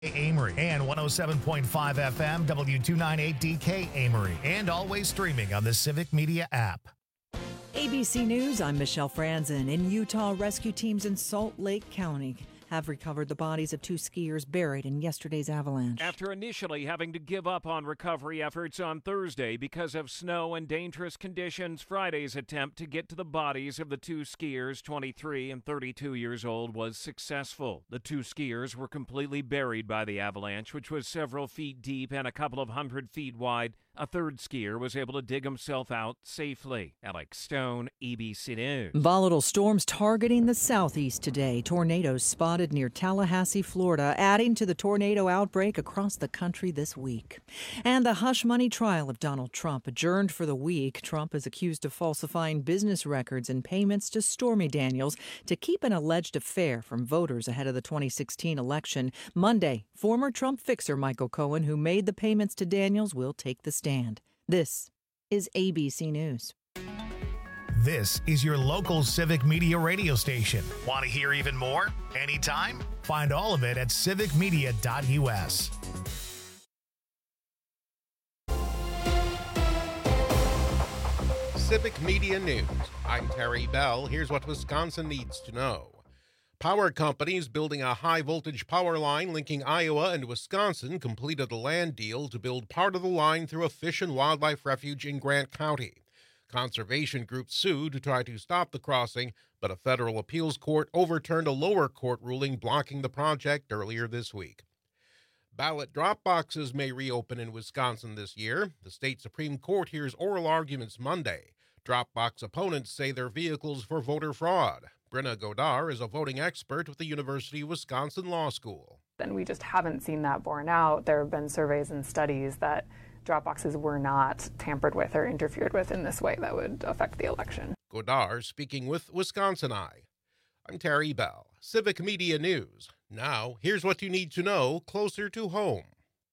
Amory and 107.5 FM W298DK Amory, and always streaming on the Civic Media app. ABC News, I'm Michelle Franzen. In Utah, rescue teams in Salt Lake County have recovered the bodies of two skiers buried in yesterday's avalanche. After initially having to give up on recovery efforts on Thursday because of snow and dangerous conditions, Friday's attempt to get to the bodies of the two skiers, 23 and 32 years old, was successful. The two skiers were completely buried by the avalanche, which was several feet deep and a couple of 100 feet wide. A third skier was able to dig himself out safely. Alex Stone, ABC News. Volatile storms targeting the southeast today. Tornadoes spotted near Tallahassee, Florida, adding to the tornado outbreak across the country this week. And the hush money trial of Donald Trump adjourned for the week. Trump is accused of falsifying business records and payments to Stormy Daniels to keep an alleged affair from voters ahead of the 2016 election. Monday, former Trump fixer Michael Cohen, who made the payments to Daniels, will take the stand. This is ABC News. This is your local Civic Media radio station. Want to hear even more? Anytime? Find all of it at civicmedia.us. Civic Media News. I'm Terry Bell. Here's what Wisconsin needs to know. Power companies building a high-voltage power line linking Iowa and Wisconsin completed a land deal to build part of the line through a fish and wildlife refuge in Grant County. Conservation groups sued to try to stop the crossing, but a federal appeals court overturned a lower court ruling blocking the project earlier this week. Ballot drop boxes may reopen in Wisconsin this year. The state Supreme Court hears oral arguments Monday. Drop box opponents say they're vehicles for voter fraud. Brenna Godar is a voting expert with the University of Wisconsin Law School. And we just haven't seen that borne out. There have been surveys and studies that drop boxes were not tampered with or interfered with in this way that would affect the election. Godar speaking with Wisconsin Eye. I'm Terry Bell, Civic Media News. Now, here's what you need to know closer to home.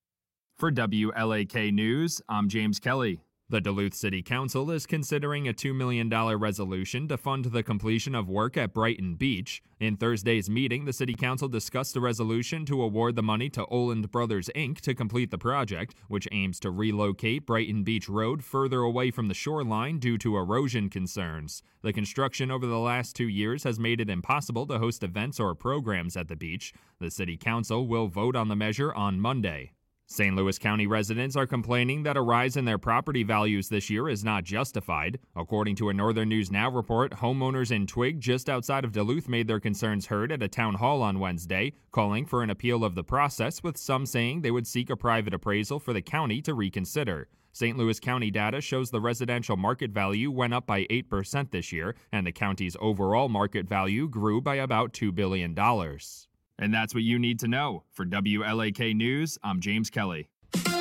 For WLAK News, I'm James Kelly. The Duluth City Council is considering a $2 million resolution to fund the completion of work at Brighton Beach. In Thursday's meeting, the City Council discussed the resolution to award the money to Oland Brothers, Inc. to complete the project, which aims to relocate Brighton Beach Road further away from the shoreline due to erosion concerns. The construction over the last 2 years has made it impossible to host events or programs at the beach. The City Council will vote on the measure on Monday. St. Louis County residents are complaining that a rise in their property values this year is not justified. According to a Northern News Now report, homeowners in Twig, just outside of Duluth, made their concerns heard at a town hall on Wednesday, calling for an appeal of the process, with some saying they would seek a private appraisal for the county to reconsider. St. Louis County data shows the residential market value went up by 8% this year, and the county's overall market value grew by about $2 billion. And that's what you need to know. For WLAK News, I'm James Kelly.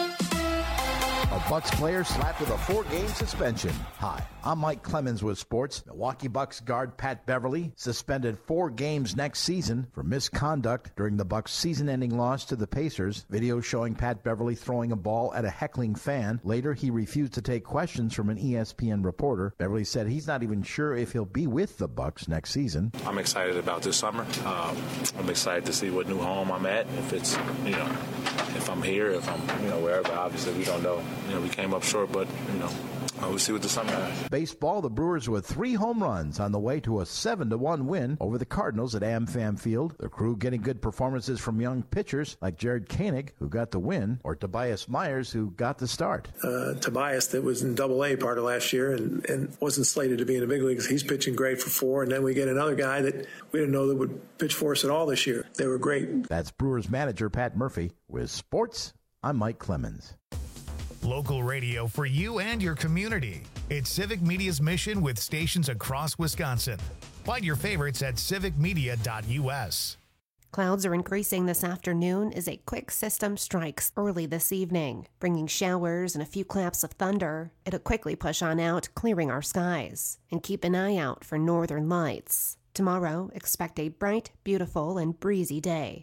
A Bucks player slapped with a 4-game suspension. Hi, I'm Mike Clemens with sports. Milwaukee Bucks guard Pat Beverly suspended 4 games next season for misconduct during the Bucks' season-ending loss to the Pacers. Video showing Pat Beverly throwing a ball at a heckling fan. Later, he refused to take questions from an ESPN reporter. Beverly said he's not even sure if he'll be with the Bucks next season. I'm excited about this summer. I'm excited to see what new home I'm at. If it's, if I'm here, if I'm, wherever. Obviously, we don't know. We came up short, but, we'll see what the summer has. Baseball, the Brewers with 3 home runs on the way to a 7-1 win over the Cardinals at AmFam Field. The Crew getting good performances from young pitchers like Jared Koenig, who got the win, or Tobias Myers, who got the start. Tobias, that was in Double-A part of last year and wasn't slated to be in the big leagues. He's pitching great for 4, and then we get another guy that we didn't know that would pitch for us at all this year. They were great. That's Brewers manager Pat Murphy. With sports, I'm Mike Clemens. Local radio for you and your community. It's Civic Media's mission with stations across Wisconsin. Find your favorites at civicmedia.us. Clouds are increasing this afternoon as a quick system strikes early this evening, bringing showers and a few claps of thunder. It'll quickly push on out, clearing our skies. And keep an eye out for northern lights. Tomorrow, expect a bright, beautiful, and breezy day.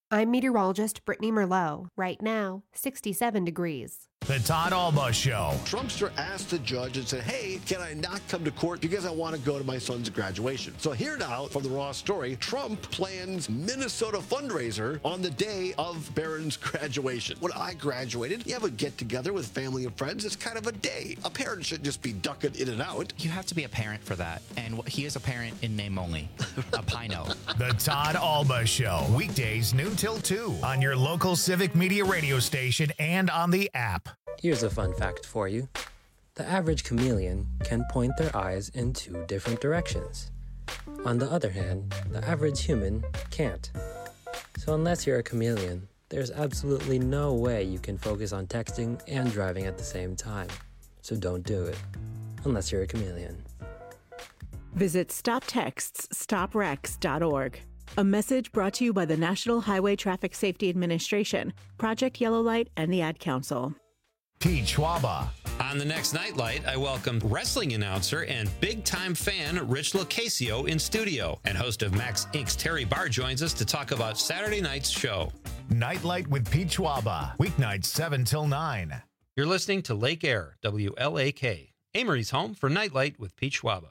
I'm meteorologist Brittany Merlot. Right now, 67 degrees. The Todd Alba Show. Trumpster asked the judge and said, hey, can I not come to court because I want to go to my son's graduation? So here now from the Raw story, Trump plans Minnesota fundraiser on the day of Barron's graduation. When I graduated, you have a get-together with family and friends. It's kind of a day. A parent should just be ducking in and out. You have to be a parent for that. And he is a parent in name only. A Pino. The Todd Alba Show. Weekdays noon till 2 on your local Civic Media radio station and on the app. Here's a fun fact for you. The average chameleon can point their eyes in 2 different directions. On the other hand, the average human can't. So unless you're a chameleon, there's absolutely no way you can focus on texting and driving at the same time. So don't do it, unless you're a chameleon. Visit StopTextsStopWrecks.org. A message brought to you by the National Highway Traffic Safety Administration, Project Yellow Light, and the Ad Council. Pete Schwaba. On the next Nightlight, I welcome wrestling announcer and big-time fan Rich Lucasio in studio. And host of Max Inc.'s Terry Barr joins us to talk about Saturday night's show. Nightlight with Pete Schwaba. Weeknights 7 till 9. You're listening to Lake Air, WLAK. Amory's home for Nightlight with Pete Schwaba.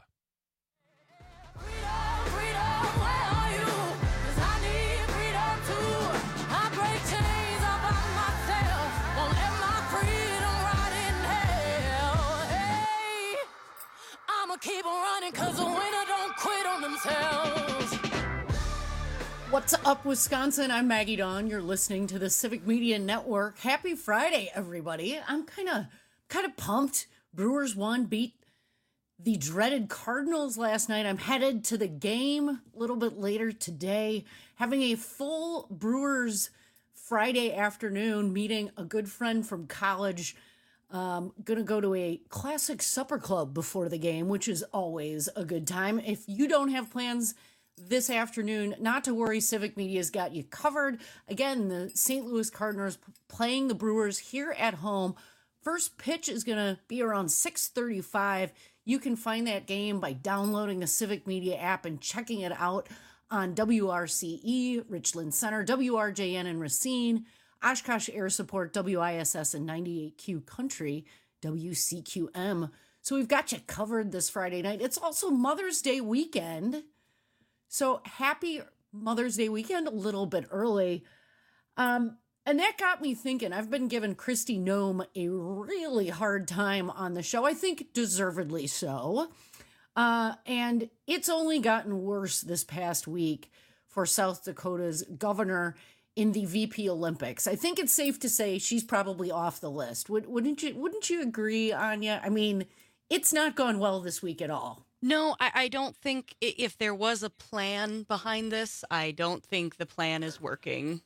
Keep running because the winner don't quit on themselves. What's up, Wisconsin? I'm Maggie Dawn. You're listening to the Civic Media Network. Happy Friday, everybody. I'm kind of pumped. Brewers won, beat the dreaded Cardinals last night. I'm headed to the game a little bit later today, having a full Brewers Friday afternoon, meeting a good friend from college. Gonna go to a classic supper club before the game, which is always a good time. If you don't have plans this afternoon, not to worry, Civic Media's got you covered. Again, the St. Louis Cardinals playing the Brewers here at home. First pitch is gonna be around 6:35. You can find that game by downloading the Civic Media app and checking it out on WRCE, Richland Center, WRJN in Racine, Oshkosh Air Support, WISS, and 98Q Country, WCQM. So we've got you covered this Friday night. It's also Mother's Day weekend. So happy Mother's Day weekend a little bit early. And that got me thinking. I've been giving Kristi Noem a really hard time on the show. I think deservedly so. And it's only gotten worse this past week for South Dakota's governor in the VP Olympics. I think it's safe to say she's probably off the list. Wouldn't you agree, Anya? I mean, it's not gone well this week at all. No, I don't think if there was a plan behind this, I don't think the plan is working.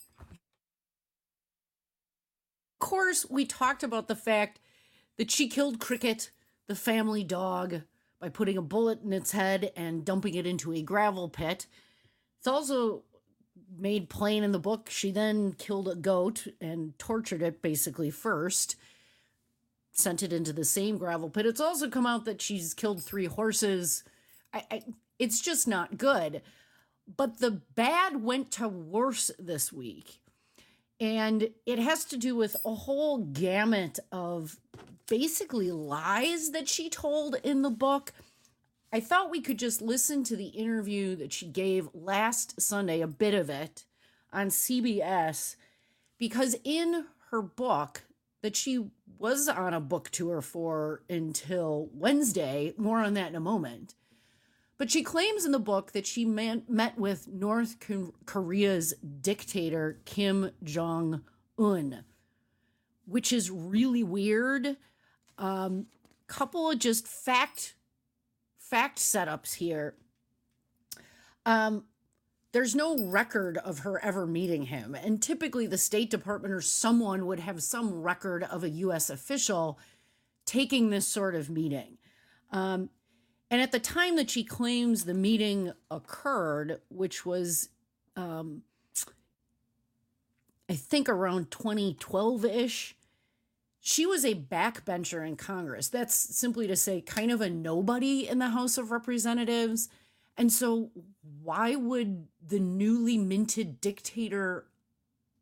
Of course, we talked about the fact that she killed Cricket, the family dog, by putting a bullet in its head and dumping it into a gravel pit. It's also made plain in the book she then killed a goat and tortured it basically first, sent it into the same gravel pit. It's also come out that she's killed 3 horses. It's just not good. But the bad went to worse this week. And it has to do with a whole gamut of basically lies that she told in the book. I thought we could just listen to the interview that she gave last Sunday, a bit of it, on CBS, because in her book that she was on a book tour for until Wednesday, more on that in a moment, but she claims in the book that she met with North Korea's dictator Kim Jong-un, which is really weird. Couple of just fact setups here. There's no record of her ever meeting him. And typically the State Department or someone would have some record of a U.S. official taking this sort of meeting. And at the time that she claims the meeting occurred, which was, I think around 2012-ish, she was a backbencher in Congress. That's simply to say kind of a nobody in the House of Representatives. And so why would the newly minted dictator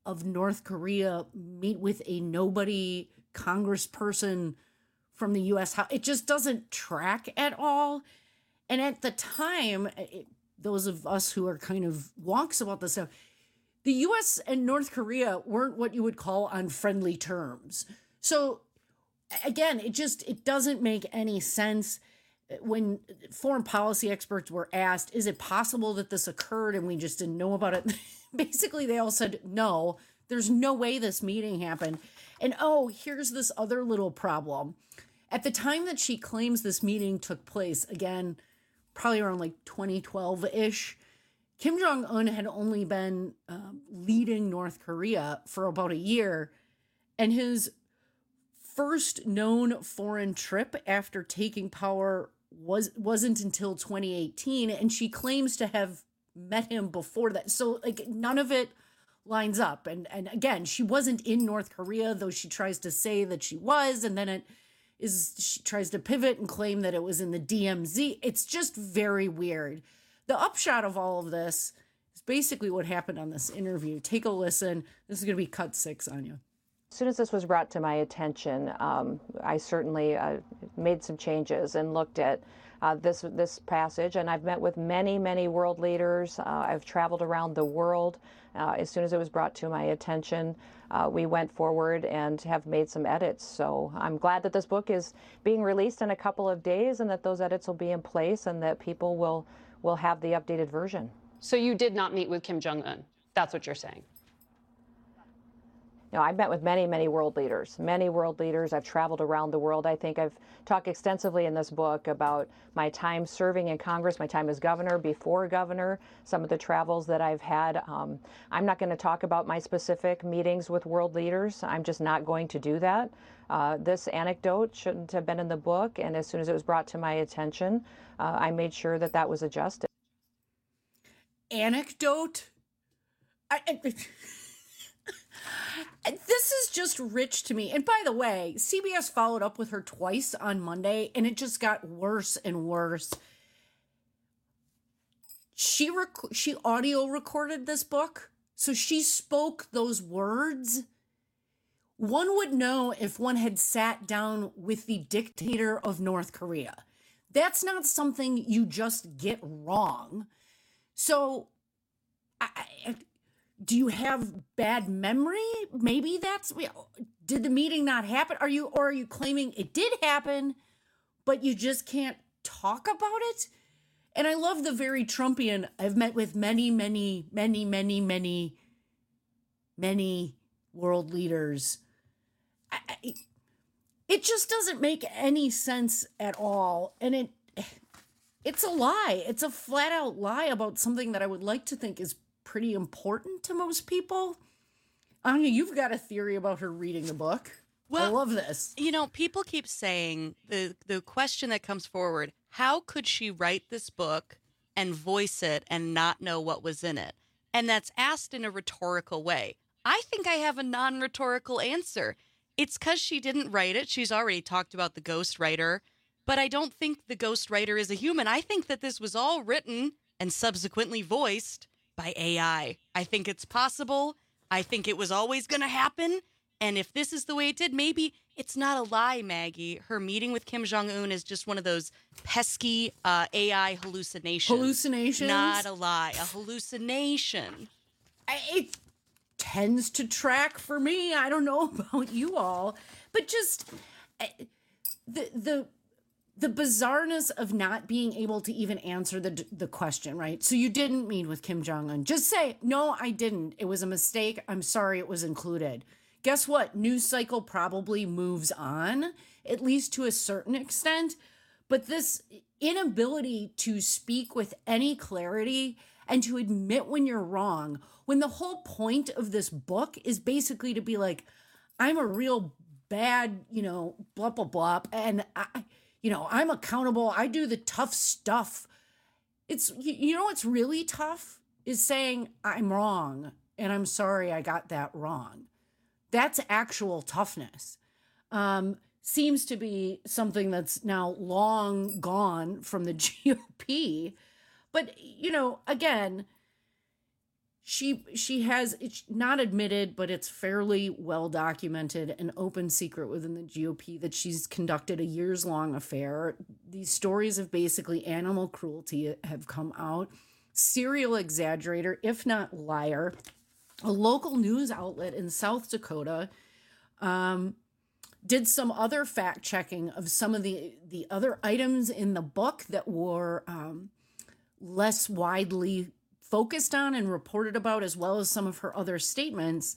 of North Korea meet with a nobody congressperson from the U.S. House. It just doesn't track at all. And at the time, those of us who are kind of wonks about this stuff, the U.S. and North Korea weren't what you would call on friendly terms. So again, it doesn't make any sense. When foreign policy experts were asked, is it possible that this occurred and we just didn't know about it? Basically, they all said, no, there's no way this meeting happened. And here's this other little problem. At the time that she claims this meeting took place, again, probably around like 2012-ish, Kim Jong-un had only been leading North Korea for about a year. And his first known foreign trip after taking power wasn't until 2018, and she claims to have met him before that. So like none of it lines up. And again, she wasn't in North Korea, though she tries to say that she was, and then she tries to pivot and claim that it was in the DMZ. It's just very weird. The upshot of all of this is basically what happened on this interview. Take a listen. This is going to be cut 6 on you. As soon as this was brought to my attention, I certainly made some changes and looked at this passage. And I've met with many, many world leaders. I've traveled around the world. As soon as it was brought to my attention, we went forward and have made some edits. So I'm glad that this book is being released in a couple of days and that those edits will be in place and that people will have the updated version. So you did not meet with Kim Jong-un. That's what you're saying. No, I've met with many, many world leaders. I've traveled around the world. I think I've talked extensively in this book about my time serving in Congress, my time as governor, before governor, some of the travels that I've had. I'm not going to talk about my specific meetings with world leaders. I'm just not going to do that. This anecdote shouldn't have been in the book, and as soon as it was brought to my attention, I made sure that that was adjusted. Anecdote? This is just rich to me. And by the way, CBS followed up with her twice on Monday, and it just got worse and worse. She audio recorded this book, so she spoke those words. One would know if one had sat down with the dictator of North Korea. That's not something you just get wrong. So, do you have bad memory? Maybe that's, did the meeting not happen? Are you claiming it did happen, but you just can't talk about it? And I love the very Trumpian, I've met with many, many, many, many, many, many world leaders. It just doesn't make any sense at all. And it's a lie. It's a flat out lie about something that I would like to think is pretty important to most people. Anya, you've got a theory about her reading the book. Well, I love this. You know, people keep saying the question that comes forward, how could she write this book and voice it and not know what was in it? And that's asked in a rhetorical way. I think I have a non-rhetorical answer. It's because she didn't write it. She's already talked about the ghostwriter, but I don't think the ghostwriter is a human. I think that this was all written and subsequently voiced by AI. I think it's possible. I think it was always going to happen. And if this is the way it did, maybe it's not a lie, Maggie. Her meeting with Kim Jong-un is just one of those pesky AI hallucinations. Hallucinations? Not a lie. A hallucination. It tends to track for me. I don't know about you all. But just the bizarreness of not being able to even answer the question, right? So you didn't meet with Kim Jong-un. Just say, no, I didn't. It was a mistake. I'm sorry it was included. Guess what? News cycle probably moves on, at least to a certain extent. But this inability to speak with any clarity and to admit when you're wrong, when the whole point of this book is basically to be like, I'm a real bad, blah, blah, blah, and I'm accountable. I do the tough stuff. It's, what's really tough is saying I'm wrong and I'm sorry I got that wrong. That's actual toughness. Seems to be something that's now long gone from the GOP. But, again, She has, it's not admitted, but it's fairly well documented, an open secret within the GOP that she's conducted a years-long affair. These stories of basically animal cruelty have come out. Serial exaggerator, if not liar. A local news outlet in South Dakota did some other fact-checking of some of the other items in the book that were less widely focused on and reported about, as well as some of her other statements.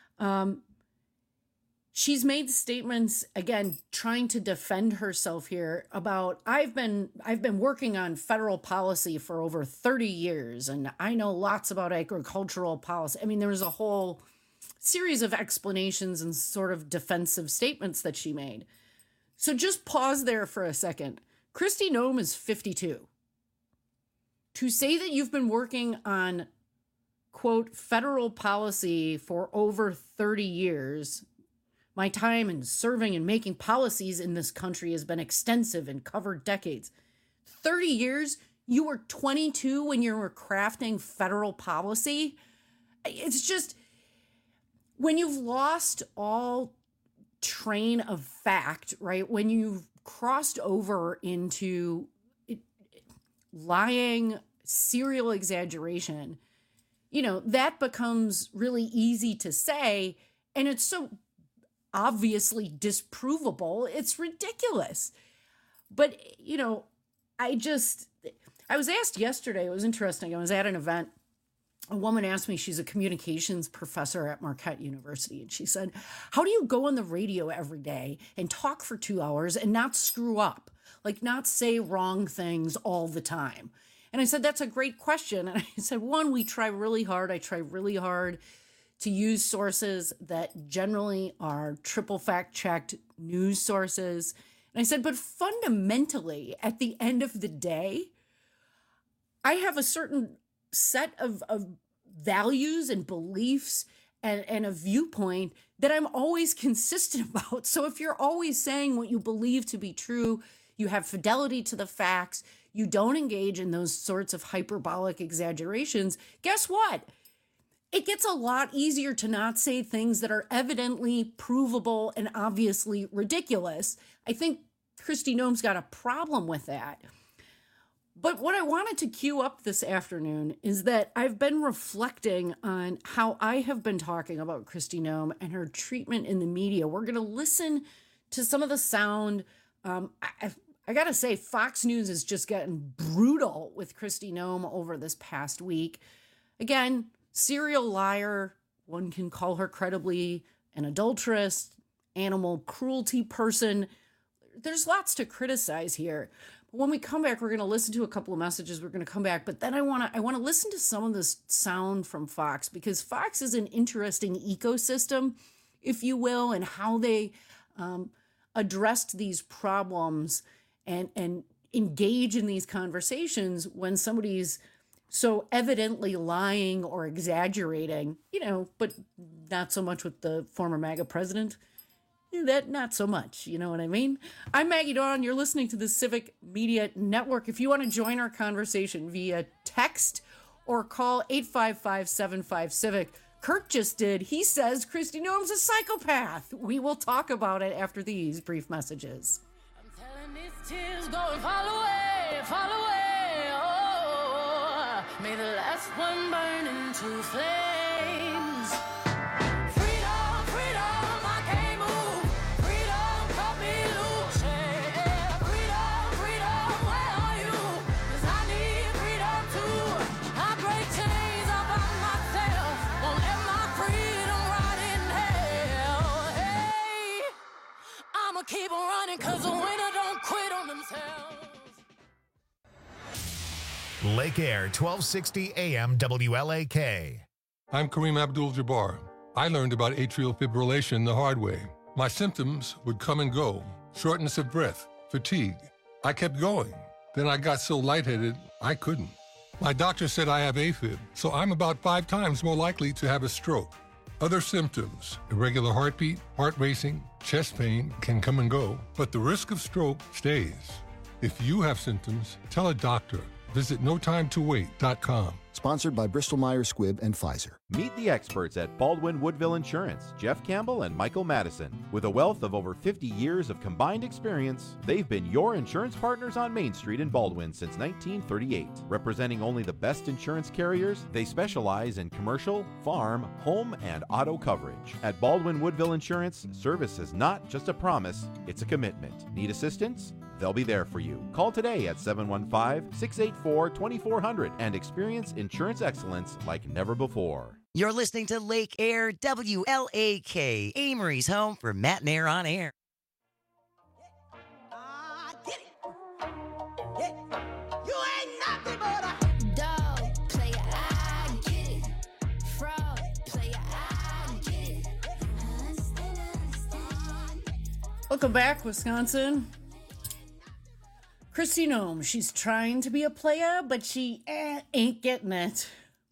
She's made statements, again, trying to defend herself here about, I've been working on federal policy for over 30 years, and I know lots about agricultural policy. I mean, there was a whole series of explanations and sort of defensive statements that she made. So just pause there for a second. Kristi Noem is 52. To say that you've been working on, quote, federal policy for over 30 years, my time in serving and making policies in this country has been extensive and covered decades. 30 years? You were 22 when you were crafting federal policy? It's just, when you've lost all train of fact, right? When you've crossed over into lying, serial exaggeration, that becomes really easy to say, and it's so obviously disprovable, it's ridiculous. But, I was asked yesterday, it was interesting, I was at an event, a woman asked me, she's a communications professor at Marquette University, and she said, how do you go on the radio every day and talk for 2 hours and not screw up? Like, not say wrong things all the time? And I said, that's a great question. And I said, one, we try really hard. I try really hard to use sources that generally are triple fact-checked news sources. And I said, but fundamentally, at the end of the day, I have a certain set of values and beliefs and a viewpoint that I'm always consistent about. So if you're always saying what you believe to be true, you have fidelity to the facts, you don't engage in those sorts of hyperbolic exaggerations, guess what? It gets a lot easier to not say things that are evidently provable and obviously ridiculous. I think Kristi Noem's got a problem with that. But what I wanted to cue up this afternoon is that I've been reflecting on how I have been talking about Kristi Noem and her treatment in the media. We're going to listen to some of the sound. I got to say, Fox News has just gotten brutal with Kristi Noem over this past week. Again, serial liar. One can call her credibly an adulteress, animal cruelty person. There's lots to criticize here. But when we come back, we're going to listen to a couple of messages. We're going to come back. But then I want to listen to some of this sound from Fox, because Fox is an interesting ecosystem, if you will, and how they addressed these problems and engage in these conversations when somebody's so evidently lying or exaggerating, but not so much with the former MAGA president. That not so much, you know what I mean? I'm Maggie Dawn. You're listening to the Civic Media Network. If you want to join our conversation via text or call 855-75-CIVIC, Kirk just did. He says Kristi Noem's a psychopath. We will talk about it after these brief messages. These tears go and fall away, oh, may the last one burn into flames. Freedom, freedom, I can't move. Freedom, cut me loose. Yeah. Freedom, freedom, where are you? 'Cause I need freedom too. I break chains up on myself. Won't let my freedom rot in hell. Hey, I'ma keep on running 'cause the winner don't quit on themselves. Lake Air, 1260 AM WLAK. I'm Kareem Abdul-Jabbar. I learned about atrial fibrillation the hard way. My symptoms would come and go. Shortness of breath, fatigue. I kept going. Then I got so lightheaded, I couldn't. My doctor said I have AFib, so I'm about 5 times more likely to have a stroke. Other symptoms, irregular heartbeat, heart racing, chest pain can come and go, but the risk of stroke stays. If you have symptoms, tell a doctor. Visit notimetowait.com. Sponsored by Bristol-Myers Squibb and Pfizer. Meet the experts at Baldwin Woodville Insurance, Jeff Campbell and Michael Madison. With a wealth of over 50 years of combined experience, they've been your insurance partners on Main Street in Baldwin since 1938. Representing only the best insurance carriers, they specialize in commercial, farm, home, and auto coverage. At Baldwin Woodville Insurance, service is not just a promise, it's a commitment. Need assistance? They'll be there for you. Call today at 715-684-2400 and experience insurance excellence like never before. You're listening to Lake Air WLAK, Amory's home for Matt and Air on Air. Welcome back, Wisconsin. Kristi Noem, she's trying to be a player, but she ain't getting it.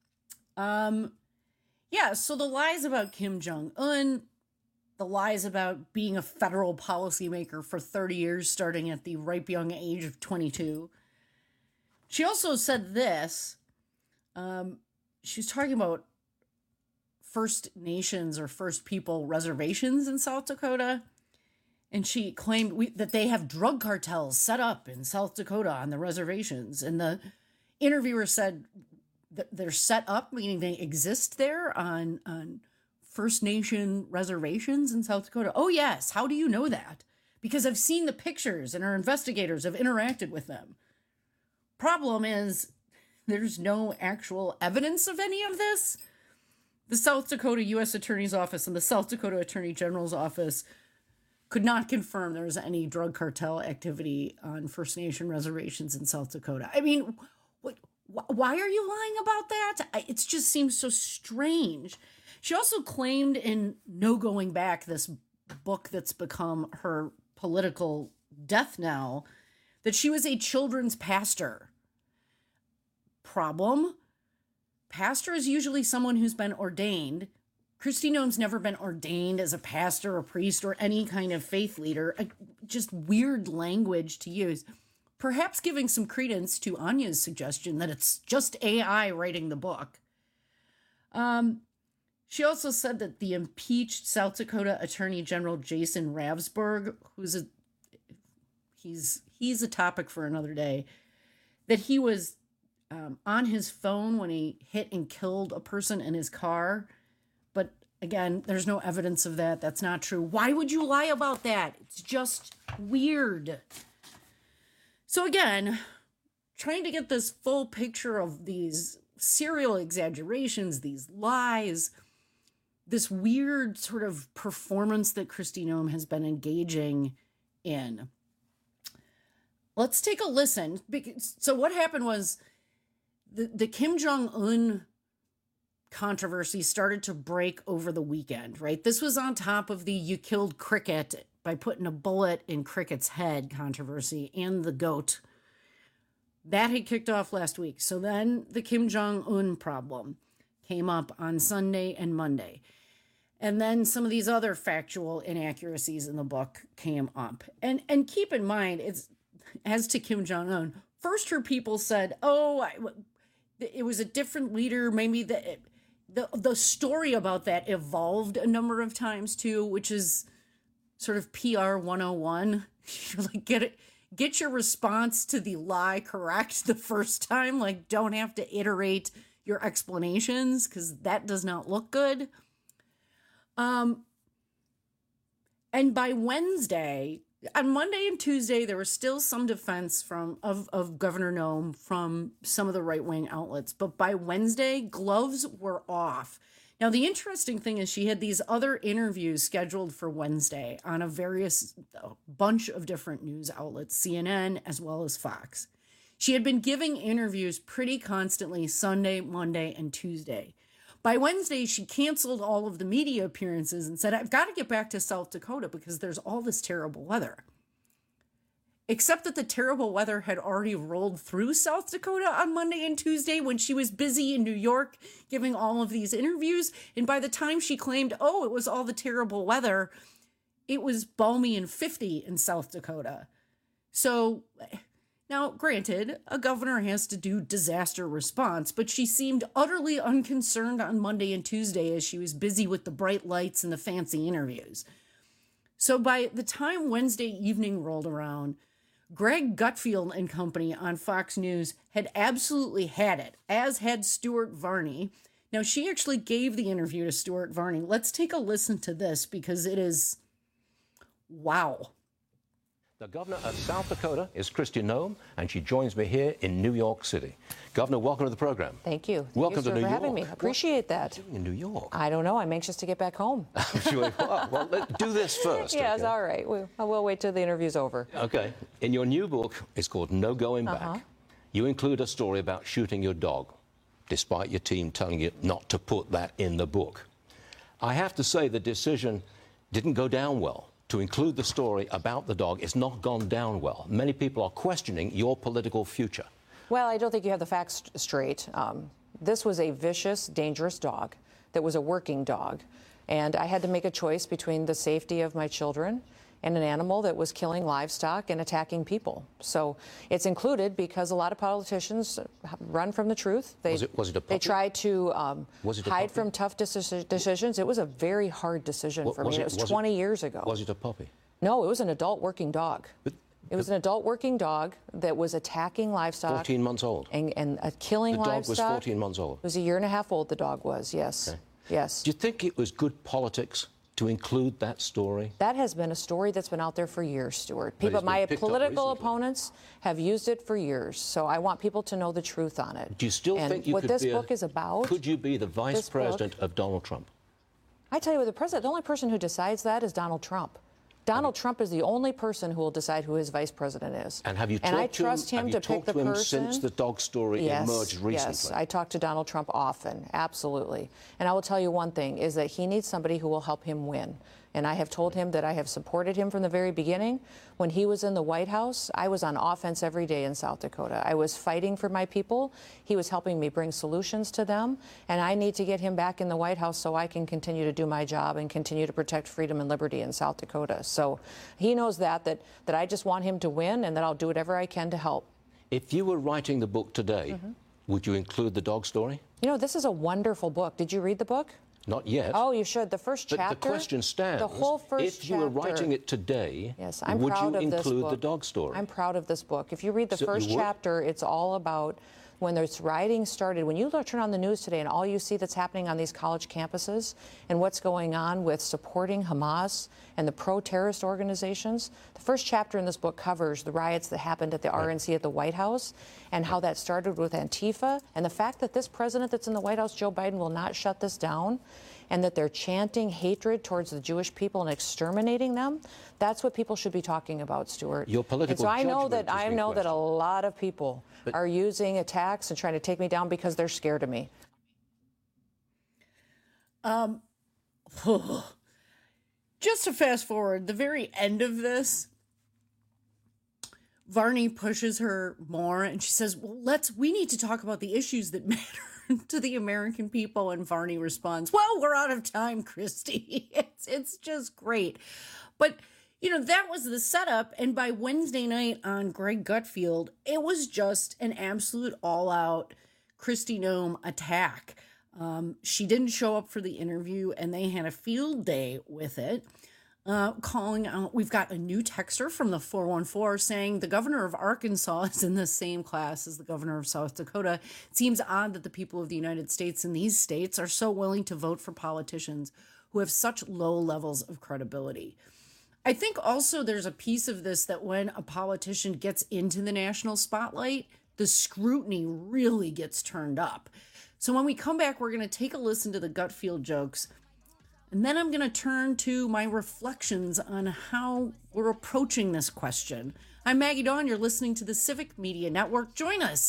Yeah, so the lies about Kim Jong-un, the lies about being a federal policymaker for 30 years, starting at the ripe young age of 22. She also said this. She's talking about First Nations or First People reservations in South Dakota. And she claimed that they have drug cartels set up in South Dakota on the reservations. And the interviewer said that they're set up, meaning they exist there on First Nation reservations in South Dakota. Oh, yes. How do you know that? Because I've seen the pictures and our investigators have interacted with them. Problem is, there's no actual evidence of any of this. The South Dakota U.S. Attorney's Office and the South Dakota Attorney General's Office could not confirm there was any drug cartel activity on First Nation reservations in South Dakota. I mean, why are you lying about that? It just seems so strange. She also claimed in No Going Back, this book that's become her political death knell, that she was a children's pastor. Problem? Pastor is usually someone who's been ordained. Kristi Noem's never been ordained as a pastor or priest or any kind of faith leader. Just weird language to use. Perhaps giving some credence to Anya's suggestion that it's just AI writing the book. She also said that the impeached South Dakota Attorney General Jason Ravsberg, he's a topic for another day, that he was on his phone when he hit and killed a person in his car. But again, there's no evidence of that. That's not true. Why would you lie about that? It's just weird. So again, trying to get this full picture of these serial exaggerations, these lies, this weird sort of performance that Kristi Noem has been engaging in. Let's take a listen. So what happened was the Kim Jong-un controversy started to break over the weekend, right? This was on top of the "you killed Cricket by putting a bullet in Cricket's head" controversy and the goat. That had kicked off last week. So then the Kim Jong-un problem came up on Sunday and Monday. And then some of these other factual inaccuracies in the book came up. And keep in mind, it's as to Kim Jong-un, first her people said, it was a different leader. Maybe the story about that evolved a number of times too, which is sort of PR 101. Like get your response to the lie correct the first time. Like, don't have to iterate your explanations because that does not look good. And by Wednesday, on Monday and Tuesday, there was still some defense of Governor Noem from some of the right-wing outlets. But by Wednesday, gloves were off. Now, the interesting thing is she had these other interviews scheduled for Wednesday on a bunch of different news outlets, CNN as well as Fox. She had been giving interviews pretty constantly Sunday, Monday, and Tuesday. By Wednesday, she canceled all of the media appearances and said, I've got to get back to South Dakota because there's all this terrible weather. Except that the terrible weather had already rolled through South Dakota on Monday and Tuesday when she was busy in New York giving all of these interviews. And by the time she claimed, it was all the terrible weather, it was balmy and 50 in South Dakota. So Now, granted, a governor has to do disaster response, but she seemed utterly unconcerned on Monday and Tuesday as she was busy with the bright lights and the fancy interviews. So by the time Wednesday evening rolled around, Greg Gutfeld and company on Fox News had absolutely had it, as had Stuart Varney. Now, she actually gave the interview to Stuart Varney. Let's take a listen to this because it is wow. The governor of South Dakota is Kristi Noem, and she joins me here in New York City. Governor, welcome to the program. Thank you. Welcome Thank you, to New for York. having me. Appreciate that. What are you doing in New York? I don't know. I'm anxious to get back home. I'm sure you are. Well, let's do this first. Yes, okay? all right. We'll wait till the interview's over. Okay. In your new book, it's called No Going Back. You include a story about shooting your dog, despite your team telling you not to put that in the book. I have to say the decision didn't go down well. To include the story about the dog, it's not gone down well. Many people are questioning your political future. Well, I don't think you have the facts straight. This was a vicious, dangerous dog that was a working dog. And I had to make a choice between the safety of my children and an animal that was killing livestock and attacking people. So it's included because a lot of politicians run from the truth. Was it a puppy? They try to hide puppy? from tough decisions. It was a very hard decision for me. And it was 20 years ago. Was it a puppy? No, it was an adult working dog. It was an adult working dog that was attacking livestock. 14 months old? And killing livestock. The dog was 14 months old? It was a year and a half old, the dog was, yes. Okay. Yes. Do you think it was good politics to include that story? That has been a story that's been out there for years, Stuart. But it's been My picked up political recently. opponents have used it for years, so I want people to know the truth on it. Do you still And think you what could this be book is about? Could you be the vice this book- president of Donald Trump? I tell you what, the only person who decides that is Donald Trump. Donald Trump is the only person who will decide who his vice president is. And have you And I talked to trust him? him Have to you pick talked the to him person. since the dog story emerged recently? Yes, I talk to Donald Trump often, absolutely. And I will tell you one thing, is that he needs somebody who will help him win. And I have told him that I have supported him from the very beginning. When he was in the White House, I was on offense every day in South Dakota. I was fighting for my people. He was helping me bring solutions to them. And I need to get him back in the White House so I can continue to do my job and continue to protect freedom and liberty in South Dakota. So he knows that I just want him to win and that I'll do whatever I can to help. If you were writing the book today, would you include the dog story? You know, this is a wonderful book. Did you read the book? Not yet. Oh, you should. The first chapter. But the question stands. The whole first if you were writing it today, yes, I'm would proud you of this include book. the dog story? I'm proud of this book. If you read the So you first would? chapter, it's all about when this rioting started. When you turn on the news today and all you see that's happening on these college campuses and what's going on with supporting Hamas and the pro-terrorist organizations, the first chapter in this book covers the riots that happened at the RNC at the White House and how that started with Antifa and the fact that this president that's in the White House, Joe Biden, will not shut this down and that they're chanting hatred towards the Jewish people and exterminating them. That's what people should be talking about, Stuart. Your political and so I know judgment that has been a lot of people are using attacks and trying to take me down because they're scared of me. Just to fast forward, the very end of this, Varney pushes her more and she says, well, we need to talk about the issues that matter to the American people. And Varney responds, well, we're out of time, Kristi. It's just great. But, you know, that was the setup. And by Wednesday night on Greg Gutfeld, it was just an absolute all-out Kristi Noem attack. She didn't show up for the interview and they had a field day with it. Calling out, we've got a new texter from the 414 saying the governor of Arkansas is in the same class as the governor of South Dakota. It seems odd that the people of the United States in these states are so willing to vote for politicians who have such low levels of credibility. I think also there's a piece of this that when a politician gets into the national spotlight, the scrutiny really gets turned up. So when we come back, we're going to take a listen to the Gutfeld jokes. And then I'm going to turn to my reflections on how we're approaching this question. I'm Maggie Dawn. You're listening to the Civic Media Network. Join us,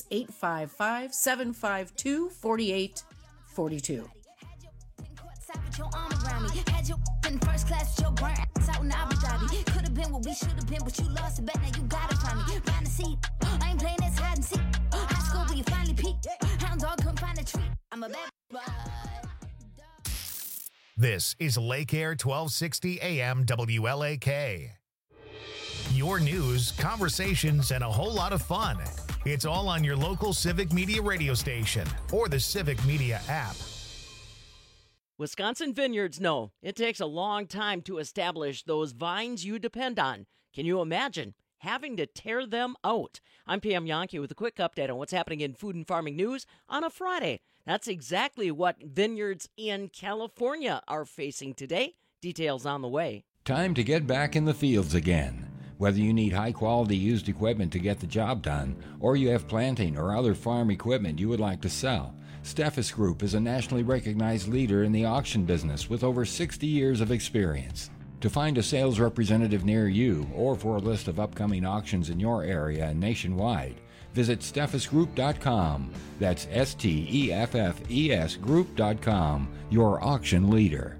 855-752-4842. First class with your burnt ass out in Abu Dhabi. Could have been what we should have been, but you lost it. Bet now you gotta find me. Find a seat. I ain't playing this hide and seek. High school, but you finally peaked. Hound dog couldn't find a treat. I'm a bad boy. This is Lake Air 1260 AM WLAK. Your news, conversations, and a whole lot of fun. It's all on your local Civic Media radio station or the Civic Media app. Wisconsin vineyards know it takes a long time to establish those vines you depend on. Can you imagine having to tear them out? I'm Pam Yankee with a quick update on what's happening in food and farming news on a Friday. That's exactly what vineyards in California are facing today. Details on the way. Time to get back in the fields again. Whether you need high-quality used equipment to get the job done, or you have planting or other farm equipment you would like to sell, Steffes Group is a nationally recognized leader in the auction business with over 60 years of experience. To find a sales representative near you or for a list of upcoming auctions in your area and nationwide, visit steffesgroup.com. That's STEFFES group.com, your auction leader.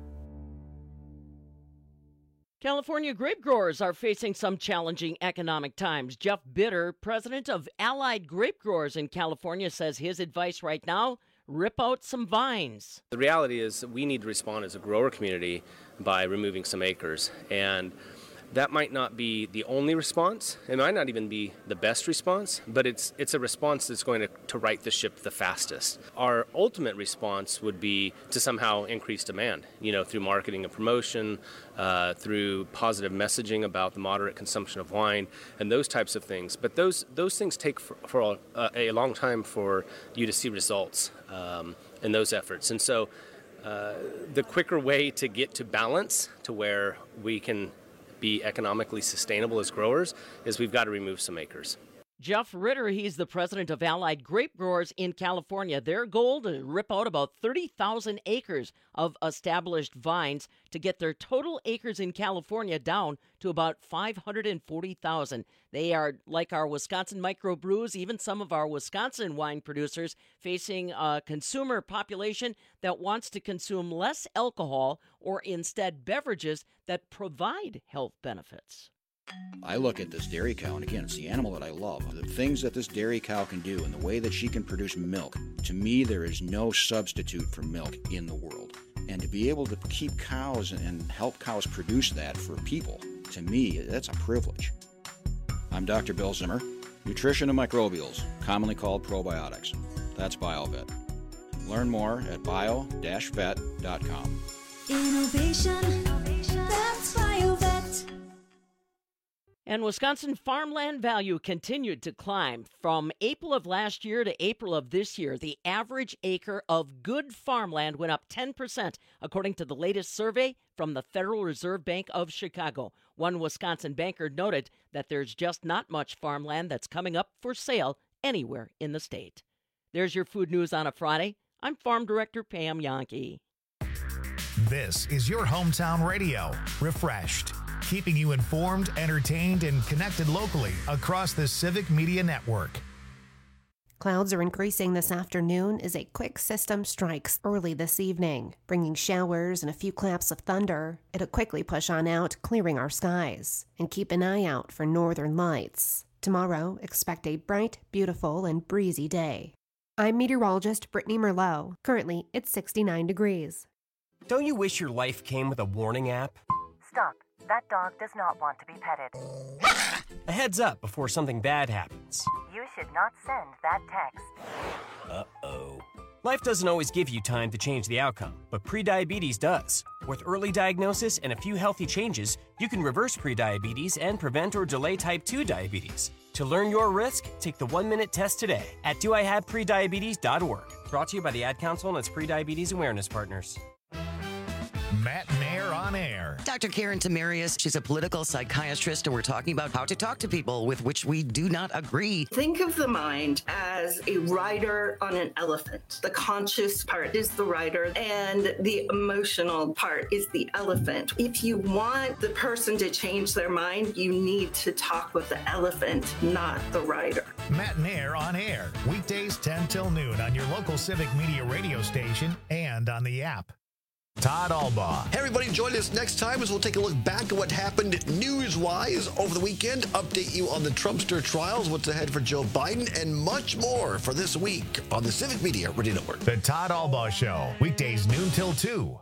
California grape growers are facing some challenging economic times. Jeff Bitter, president of Allied Grape Growers in California, says his advice right now, rip out some vines. The reality is we need to respond as a grower community by removing some acres, and that might not be the only response. It might not even be the best response, but it's a response that's going to right the ship the fastest. Our ultimate response would be to somehow increase demand, through marketing and promotion, through positive messaging about the moderate consumption of wine, and those types of things. But those things take for a long time for you to see results in those efforts. And so the quicker way to get to balance to where we can be economically sustainable as growers is we've got to remove some acres. Jeff Ritter, he's the president of Allied Grape Growers in California. Their goal to rip out about 30,000 acres of established vines to get their total acres in California down to about 540,000. They are, like our Wisconsin microbrews, even some of our Wisconsin wine producers, facing a consumer population that wants to consume less alcohol or instead beverages that provide health benefits. I look at this dairy cow, and again, it's the animal that I love. The things that this dairy cow can do and the way that she can produce milk, to me, there is no substitute for milk in the world. And to be able to keep cows and help cows produce that for people, to me, that's a privilege. I'm Dr. Bill Zimmer, nutrition and microbials, commonly called probiotics. That's BioVet. Learn more at bio-vet.com. Innovation, that's BioVet. And Wisconsin farmland value continued to climb. From April of last year to April of this year, the average acre of good farmland went up 10%, according to the latest survey from the Federal Reserve Bank of Chicago. One Wisconsin banker noted that there's just not much farmland that's coming up for sale anywhere in the state. There's your food news on a Friday. I'm Farm Director Pam Yankee. This is your hometown radio, Refreshed, keeping you informed, entertained, and connected locally across the Civic Media Network. Clouds are increasing this afternoon as a quick system strikes early this evening, bringing showers and a few claps of thunder. It'll quickly push on out, clearing our skies. And keep an eye out for northern lights. Tomorrow, expect a bright, beautiful, and breezy day. I'm meteorologist Brittany Merlot. Currently, it's 69 degrees. Don't you wish your life came with a warning app? Stop. That dog does not want to be petted. A heads up before something bad happens. You should not send that text. Uh-oh. Life doesn't always give you time to change the outcome, but prediabetes does. With early diagnosis and a few healthy changes, you can reverse prediabetes and prevent or delay type 2 diabetes. To learn your risk, take the 1-minute test today at doihaveprediabetes.org. Brought to you by the Ad Council and its prediabetes awareness partners. Matt Nair on air. Dr. Karen Tamarius, she's a political psychiatrist, and we're talking about how to talk to people with which we do not agree. Think of the mind as a rider on an elephant. The conscious part is the rider, and the emotional part is the elephant. If you want the person to change their mind, you need to talk with the elephant, not the rider. Matt Nair on air, weekdays 10 till noon on your local Civic Media radio station and on the app. Todd Albaugh. Hey, everybody, join us next time as we'll take a look back at what happened news-wise over the weekend, update you on the Trumpster trials, what's ahead for Joe Biden, and much more for this week on the Civic Media Radio Network. The Todd Albaugh Show, weekdays noon till 2.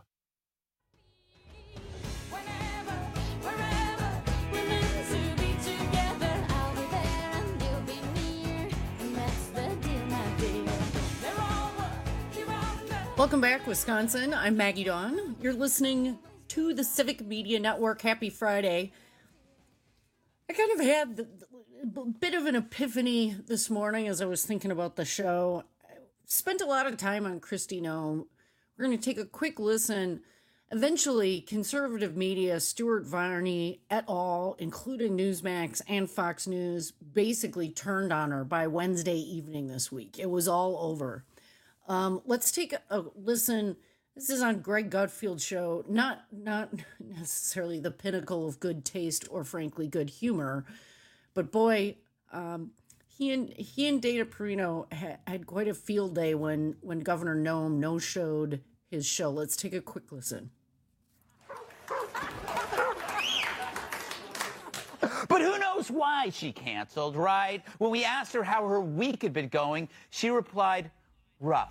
Welcome back, Wisconsin. I'm Maggie Dawn. You're listening to the Civic Media Network. Happy Friday. I kind of had a bit of an epiphany this morning as I was thinking about the show. I spent a lot of time on Kristi Noem. We're going to take a quick listen. Eventually, conservative media, Stuart Varney et al., including Newsmax and Fox News, basically turned on her by Wednesday evening this week. It was all over. Let's take a listen. This is on Greg Gutfield's show, not necessarily the pinnacle of good taste or frankly good humor, but boy, he and Dana Perino had quite a field day when Governor Noem no-showed his show. Let's take a quick listen. But who knows why she canceled, right? When we asked her how her week had been going, she replied, rough.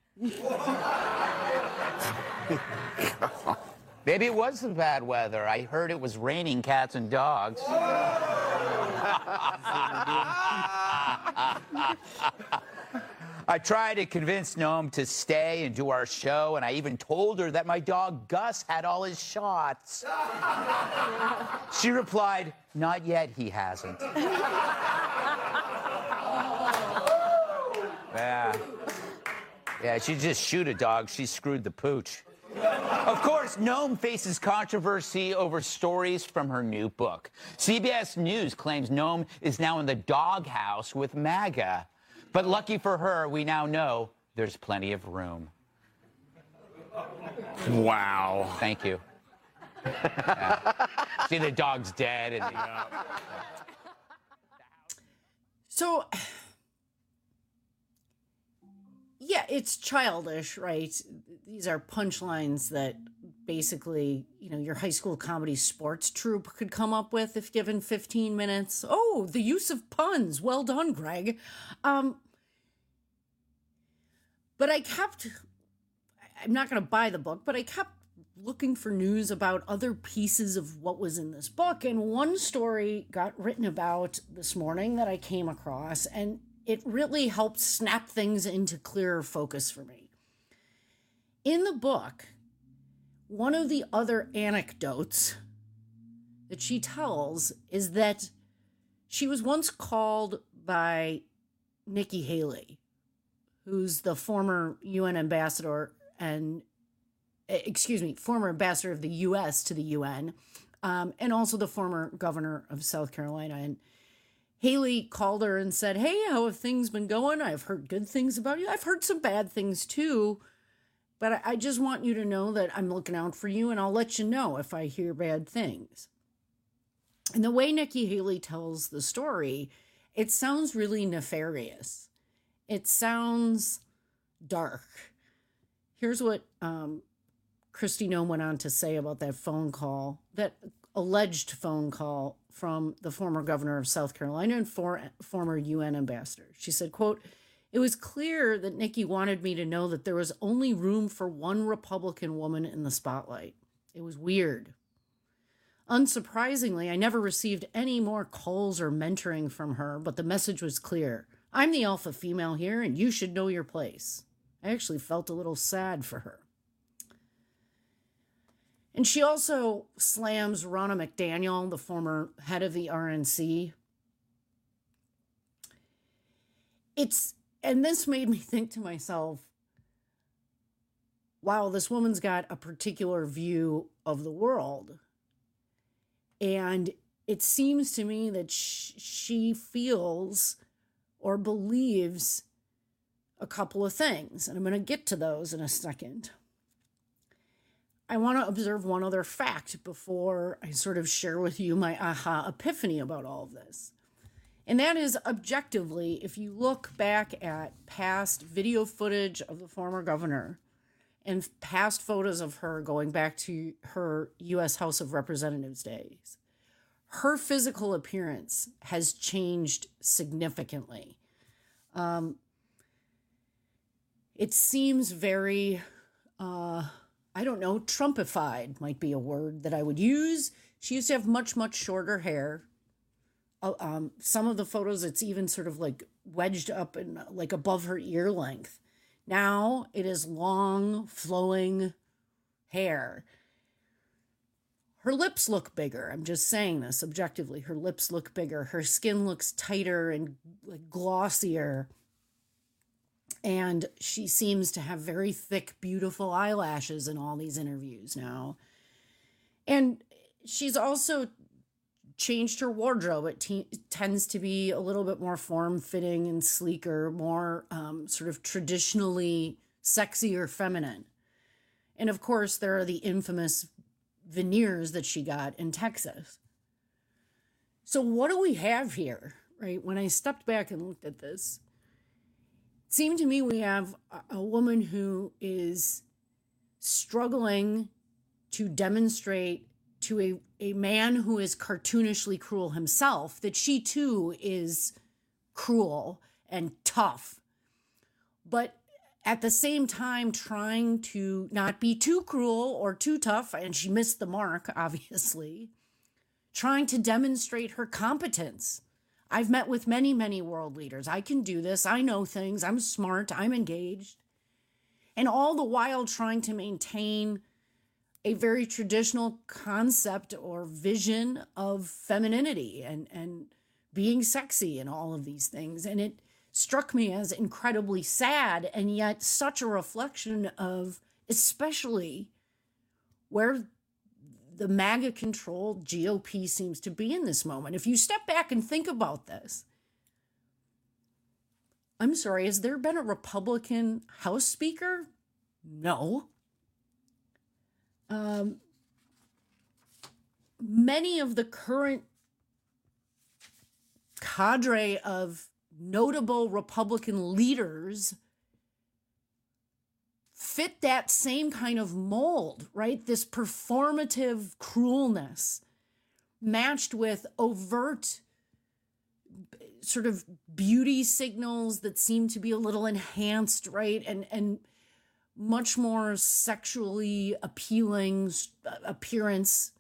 Maybe it was the bad weather. I heard it was raining cats and dogs. I tried to convince Noem to stay and do our show, and I even told her that my dog Gus had all his shots. She replied, not yet, he hasn't. Yeah, she just shoot a dog. She screwed the pooch. Of course, Noem faces controversy over stories from her new book. CBS News claims Noem is now in the doghouse with MAGA. But lucky for her, we now know there's plenty of room. Wow. Thank you. See, the dog's dead. And So, yeah, it's childish, right? These are punchlines that basically, your high school comedy sports troupe could come up with if given 15 minutes. Oh, the use of puns. Well done, Greg. But I'm not going to buy the book, but I kept looking for news about other pieces of what was in this book. And one story got written about this morning that I came across, and it really helped snap things into clearer focus for me. In the book, one of the other anecdotes that she tells is that she was once called by Nikki Haley, who's the former UN ambassador former ambassador of the U.S. to the UN, and also the former governor of South Carolina. And Haley called her and said, hey, how have things been going? I've heard good things about you. I've heard some bad things too, but I just want you to know that I'm looking out for you, and I'll let you know if I hear bad things. And the way Nikki Haley tells the story, it sounds really nefarious. It sounds dark. Here's what Kristi Noem went on to say about that phone call, that alleged phone call from the former governor of South Carolina and former UN ambassador. She said, quote, it was clear that Nikki wanted me to know that there was only room for one Republican woman in the spotlight. It was weird. Unsurprisingly, I never received any more calls or mentoring from her, but the message was clear. I'm the alpha female here, and you should know your place. I actually felt a little sad for her. And she also slams Ronna McDaniel, the former head of the RNC. And this made me think to myself, wow, this woman's got a particular view of the world. And it seems to me that she feels or believes a couple of things. And I'm going to get to those in a second. I want to observe one other fact before I sort of share with you my aha epiphany about all of this. And that is, objectively, if you look back at past video footage of the former governor and past photos of her going back to her U.S. House of Representatives days, her physical appearance has changed significantly. It seems very, Trumpified might be a word that I would use. She used to have much, much shorter hair. Some of the photos, it's even sort of like wedged up and like above her ear length. Now it is long, flowing hair. Her lips look bigger. I'm just saying this objectively. Her lips look bigger. Her skin looks tighter and like glossier. And she seems to have very thick, beautiful eyelashes in all these interviews now. And she's also changed her wardrobe. It tends to be a little bit more form-fitting and sleeker, more sort of traditionally sexy or feminine. And of course, there are the infamous veneers that she got in Texas. So what do we have here, right? When I stepped back and looked at this, it seemed to me we have a woman who is struggling to demonstrate to a man who is cartoonishly cruel himself that she too is cruel and tough, but at the same time trying to not be too cruel or too tough, and she missed the mark, obviously, trying to demonstrate her competence. I've met with many, many world leaders. I can do this. I know things. I'm smart. I'm engaged. And all the while trying to maintain a very traditional concept or vision of femininity and being sexy and all of these things. And it struck me as incredibly sad, and yet such a reflection of especially where the MAGA-controlled GOP seems to be in this moment. If you step back and think about this, I'm sorry, has there been a Republican House Speaker? No. Many of the current cadre of notable Republican leaders fit that same kind of mold, right? This performative cruelness matched with overt sort of beauty signals that seem to be a little enhanced, right? And much more sexually appealing appearance.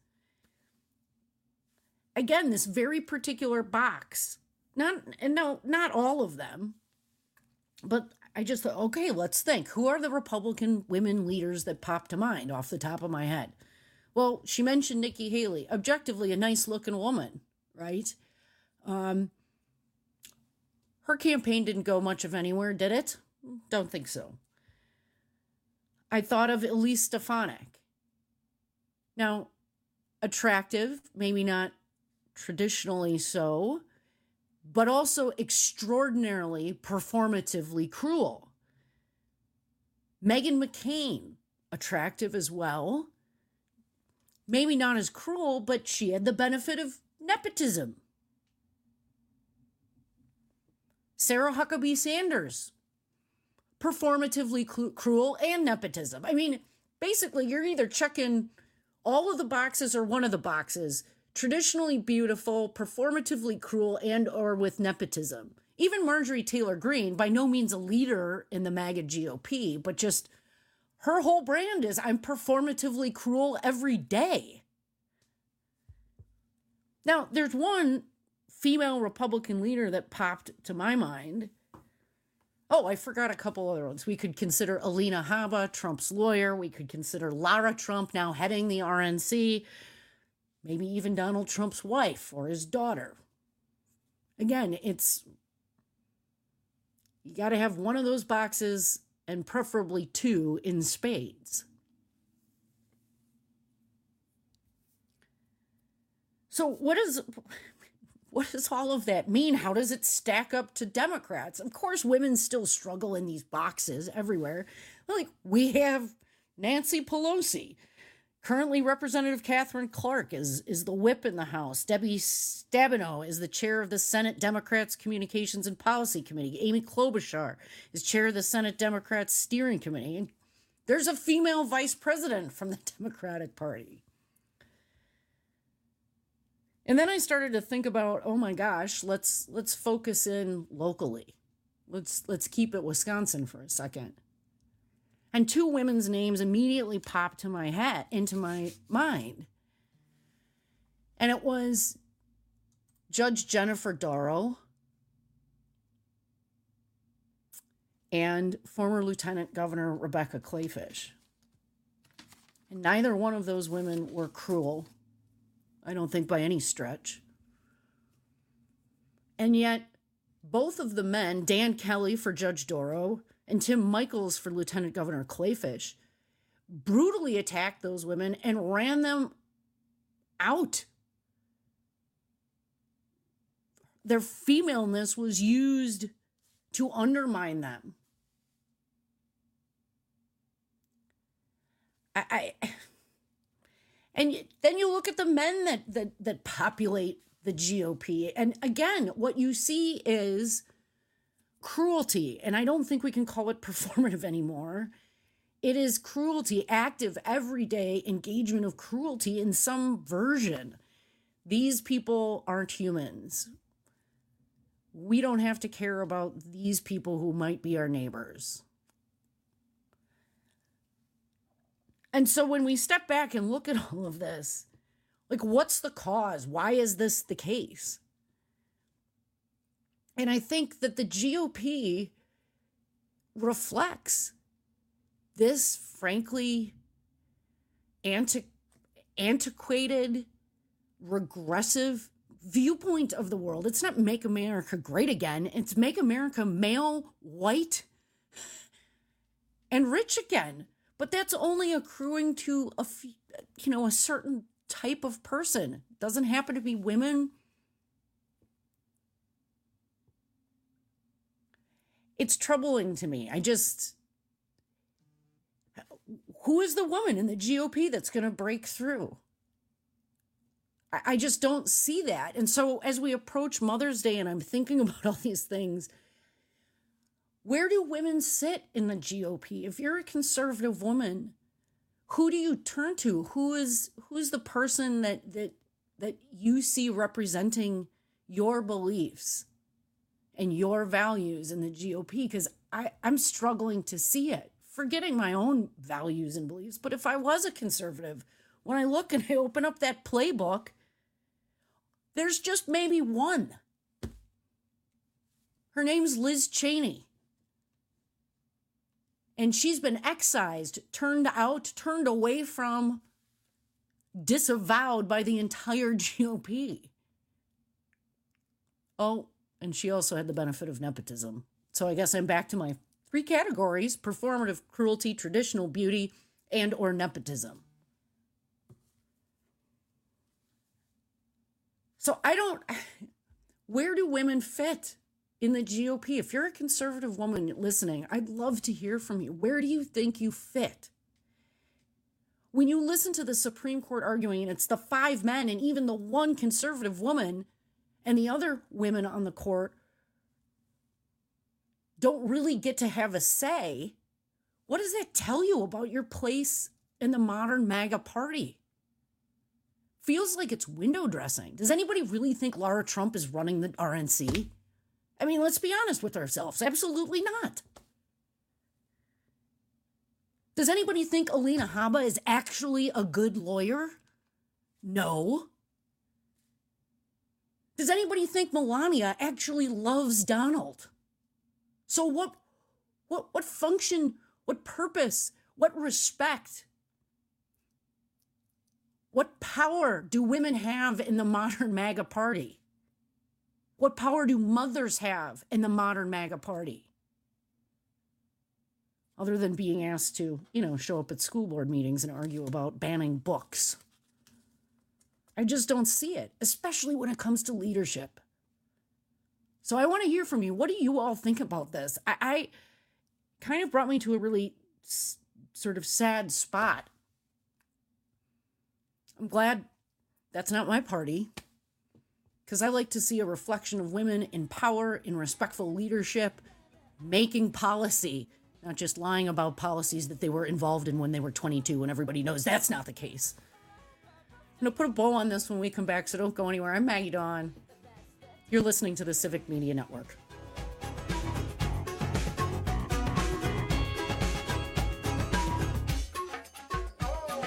Again, this very particular box. Not all of them, but I just thought, okay, let's think. Who are the Republican women leaders that popped to mind off the top of my head? Well, she mentioned Nikki Haley, objectively a nice-looking woman, right? Her campaign didn't go much of anywhere, did it? Don't think so. I thought of Elise Stefanik. Now, attractive, maybe not traditionally so, but also extraordinarily performatively cruel. Meghan McCain, attractive as well. Maybe not as cruel, but she had the benefit of nepotism. Sarah Huckabee Sanders, performatively cruel and nepotism. I mean, basically, you're either checking all of the boxes or one of the boxes. Traditionally beautiful, performatively cruel, and or with nepotism. Even Marjorie Taylor Greene, by no means a leader in the MAGA GOP, but just her whole brand is I'm performatively cruel every day. Now, there's one female Republican leader that popped to my mind. Oh, I forgot a couple other ones. We could consider Alina Habba, Trump's lawyer. We could consider Lara Trump, now heading the RNC. Maybe even Donald Trump's wife or his daughter. Again, you got to have one of those boxes and preferably two in spades. So what does all of that mean? How does it stack up to Democrats? Of course, women still struggle in these boxes everywhere. Like, we have Nancy Pelosi. Currently, Representative Catherine Clark is the whip in the House. Debbie Stabenow is the chair of the Senate Democrats Communications and Policy Committee. Amy Klobuchar is chair of the Senate Democrats Steering Committee. And there's a female vice president from the Democratic Party. And then I started to think about, oh my gosh, let's focus in locally. Let's keep it Wisconsin for a second. And two women's names immediately popped into my mind. And it was Judge Jennifer Dorow and former Lieutenant Governor Rebecca Kleefisch. And neither one of those women were cruel, I don't think by any stretch. And yet, both of the men, Dan Kelly for Judge Dorough and Tim Michels for Lieutenant Governor Kleefisch, brutally attacked those women and ran them out. Their femaleness was used to undermine them. And then you look at the men that populate the GOP. And again, what you see is cruelty. And I don't think we can call it performative anymore. It is cruelty, active, everyday engagement of cruelty in some version. These people aren't humans. We don't have to care about these people who might be our neighbors. And so when we step back and look at all of this, like, what's the cause? Why is this the case? And I think that the GOP reflects this, frankly, antiquated, regressive viewpoint of the world. It's not make America great again. It's make America male, white, and rich again. But that's only accruing to a certain type of person. It doesn't happen to be women. It's troubling to me. Who is the woman in the GOP that's going to break through? I just don't see that. And so as we approach Mother's Day and I'm thinking about all these things, where do women sit in the GOP? If you're a conservative woman, who do you turn to? Who's the person that you see representing your beliefs and your values in the GOP? Because I'm struggling to see it, forgetting my own values and beliefs. But if I was a conservative, when I look and I open up that playbook, there's just maybe one. Her name's Liz Cheney. And she's been excised, turned out, turned away from, disavowed by the entire GOP. Oh, and she also had the benefit of nepotism. So I guess I'm back to my 3 categories: performative cruelty, traditional beauty, and or nepotism. So where do women fit in the GOP? If you're a conservative woman listening, I'd love to hear from you. Where do you think you fit? When you listen to the Supreme Court arguing, and it's the 5 men and even the 1 conservative woman, and the other women on the court don't really get to have a say, what does that tell you about your place in the modern MAGA party? Feels like it's window dressing. Does anybody really think Laura Trump is running the RNC? I mean, let's be honest with ourselves. Absolutely not. Does anybody think Alina Habba is actually a good lawyer? No. Does anybody think Melania actually loves Donald? So what function, what purpose, what respect, what power do women have in the modern MAGA party? What power do mothers have in the modern MAGA party? Other than being asked to, show up at school board meetings and argue about banning books. I just don't see it, especially when it comes to leadership. So I want to hear from you. What do you all think about this? I kind of brought me to a really sort of sad spot. I'm glad that's not my party, because I like to see a reflection of women in power, in respectful leadership, making policy, not just lying about policies that they were involved in when they were 22, and everybody knows that's not the case. I'm going to put a bow on this when we come back, so don't go anywhere. I'm Maggie Dawn. You're listening to the Civic Media Network.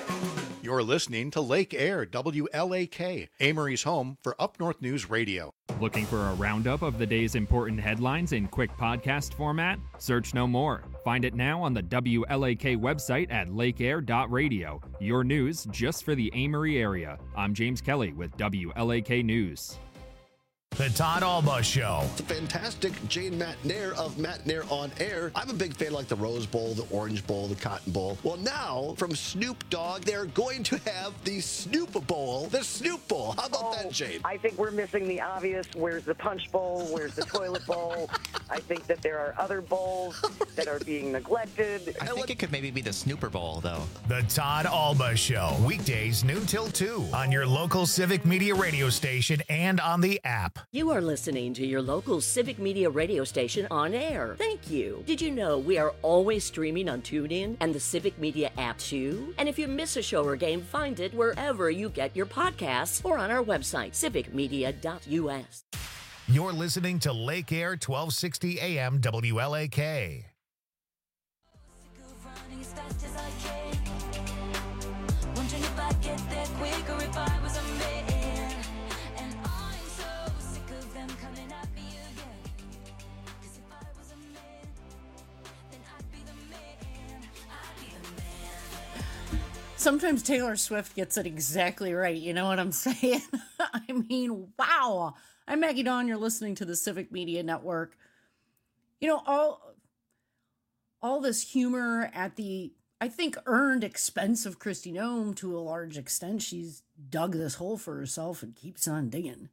You're listening to Lake Air, WLAK, Amory's home for Up North News Radio. Looking for a roundup of the day's important headlines in quick podcast format? Search no more. Find it now on the WLAK website at lakeair.radio. Your news just for the Amory area. I'm James Kelly with WLAK News. The Todd Alba Show. It's a fantastic Jane Matt-Nair of Matt-Nair on Air. I'm a big fan like the Rose Bowl, the Orange Bowl, the Cotton Bowl. Well, now, from Snoop Dogg, they're going to have the Snoop Bowl, the Snoop Bowl. How about that, Jane? I think we're missing the obvious. Where's the Punch Bowl? Where's the Toilet Bowl? I think that there are other bowls that are being neglected. I think it could maybe be the Snooper Bowl, though. The Todd Alba Show. Weekdays noon till 2 on your local Civic Media radio station and on the app. You are listening to your local Civic Media radio station on air. Thank you. Did you know we are always streaming on TuneIn and the Civic Media app too? And if you miss a show or game, find it wherever you get your podcasts or on our website, civicmedia.us. You're listening to Lake Air 1260 AM WLAK. Wondering if I'd get there quicker if I was a man. And I'm so sick of them coming at me again. 'Cause if I was a man, then I'd be the man. I'd be the man. Sometimes Taylor Swift gets it exactly right. You know what I'm saying? I mean, wow. I'm Maggie Dawn. You're listening to the Civic Media Network. You know, all this humor at the, I think, earned expense of Kristi Noem to a large extent. She's dug this hole for herself and keeps on digging.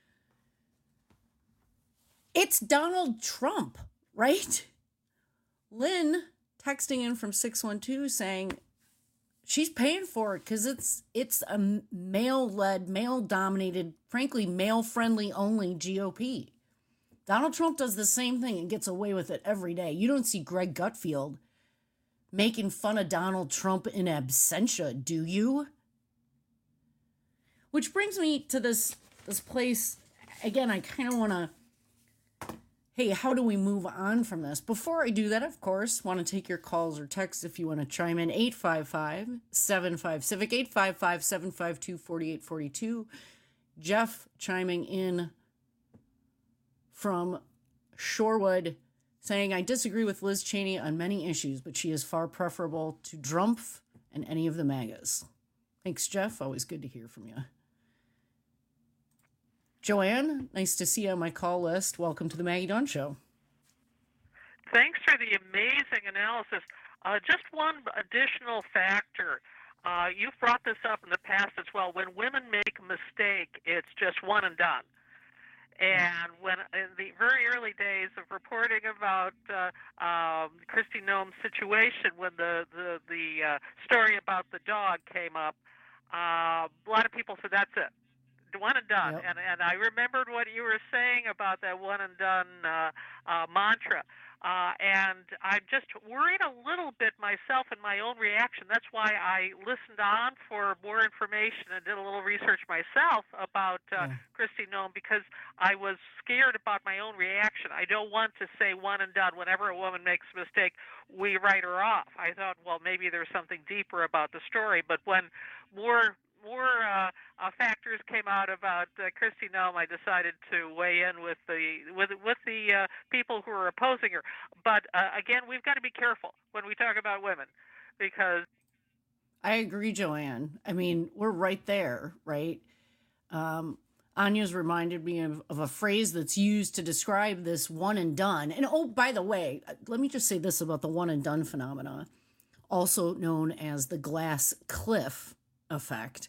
It's Donald Trump, right? Lynn texting in from 612 saying she's paying for it because it's a male-led, male-dominated, frankly, male-friendly only GOP. Donald Trump does the same thing and gets away with it every day. You don't see Greg Gutfield making fun of Donald Trump in absentia, do you? Which brings me to this place. Again, I kind of want to, hey, how do we move on from this? Before I do that, of course, want to take your calls or texts if you want to chime in. 855-75-CIVIC, 855-752-4842. Jeff chiming in from Shorewood saying, I disagree with Liz Cheney on many issues, but she is far preferable to Drumpf and any of the MAGAs. Thanks, Jeff. Always good to hear from you. Joanne, nice to see you on my call list. Welcome to the Maggie Dawn Show. Thanks for the amazing analysis. Just one additional factor. You've brought this up in the past as well. When women make a mistake, it's just one and done. And when in the very early days of reporting about Kristi Noem's situation, when the story about the dog came up, a lot of people said, that's it. One and done. Yep. And I remembered what you were saying about that one and done mantra. And I'm just worried a little bit myself in my own reaction. That's why I listened on for more information and did a little research myself about Kristi Noem, because I was scared about my own reaction. I don't want to say one and done. Whenever a woman makes a mistake, we write her off. I thought, well, maybe there's something deeper about the story. But when more factors came out about Kristi Noem, I decided to weigh in with the people who are opposing her. But again, we've got to be careful when we talk about women, because I agree, Joanne. I mean, we're right there, right? Anya's reminded me of a phrase that's used to describe this one and done. And oh, by the way, let me just say this about the one and done phenomena, also known as the glass cliff effect.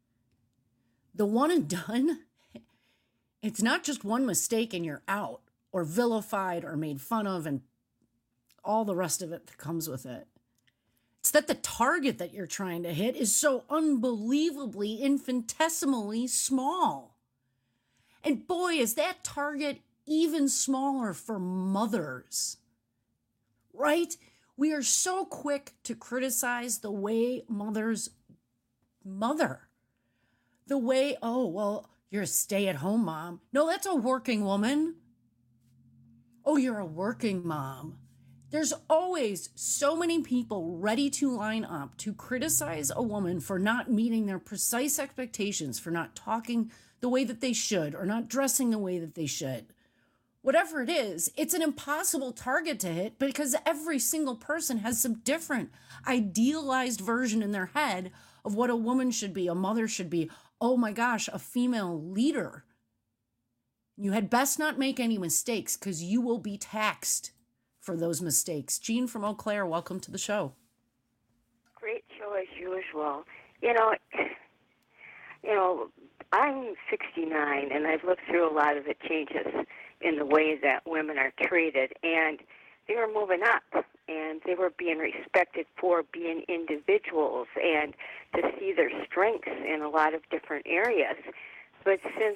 The one and done, it's not just one mistake and you're out, or vilified or made fun of and all the rest of it that comes with it. It's that the target that you're trying to hit is so unbelievably, infinitesimally small. And boy, is that target even smaller for mothers, right? We are so quick to criticize the way mothers mother. The way, oh, well, you're a stay-at-home mom. No, that's a working woman. Oh, you're a working mom. There's always so many people ready to line up to criticize a woman for not meeting their precise expectations, for not talking the way that they should, or not dressing the way that they should. Whatever it is, it's an impossible target to hit because every single person has some different idealized version in their head of what a woman should be, a mother should be, oh my gosh, a female leader. You had best not make any mistakes because you will be taxed for those mistakes. Jean from Eau Claire, welcome to the show. Great show as usual. You know, I'm 69 and I've looked through a lot of the changes in the way that women are treated, and they were moving up and they were being respected for being individuals and to see their strengths in a lot of different areas. But since,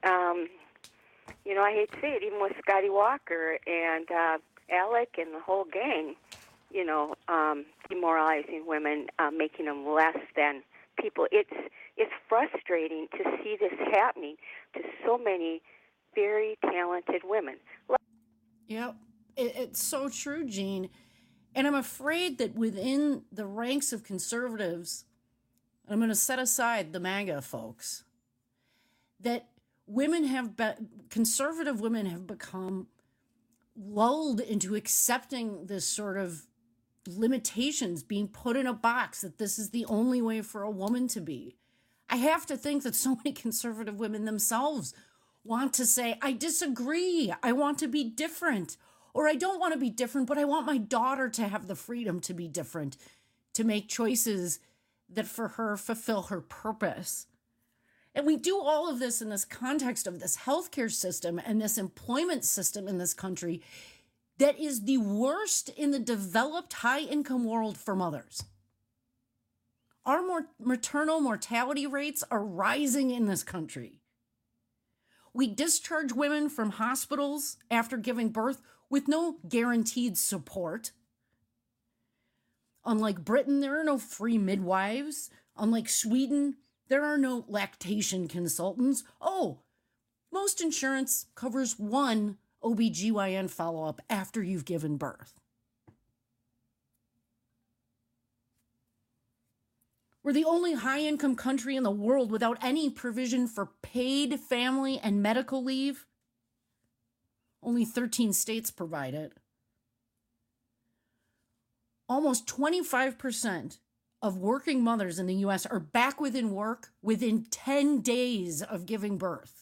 I hate to say it, even with Scotty Walker and Alec and the whole gang, demoralizing women, making them less than people. It's frustrating to see this happening to so many very talented women. Yep, it's so true, Jean. And I'm afraid that within the ranks of conservatives, and I'm going to set aside the MAGA folks, that conservative women have become lulled into accepting this sort of limitations, being put in a box, that this is the only way for a woman to be. I have to think that so many conservative women themselves want to say, I disagree, I want to be different, or I don't want to be different, but I want my daughter to have the freedom to be different, to make choices that for her fulfill her purpose. And we do all of this in this context of this healthcare system and this employment system in this country that is the worst in the developed high-income world for mothers. Our maternal mortality rates are rising in this country. We discharge women from hospitals after giving birth with no guaranteed support. Unlike Britain, there are no free midwives. Unlike Sweden, there are no lactation consultants. Oh, most insurance covers one OBGYN follow-up after you've given birth. We're the only high-income country in the world without any provision for paid family and medical leave. Only 13 states provide it. Almost 25% of working mothers in the U.S. are back within work within 10 days of giving birth.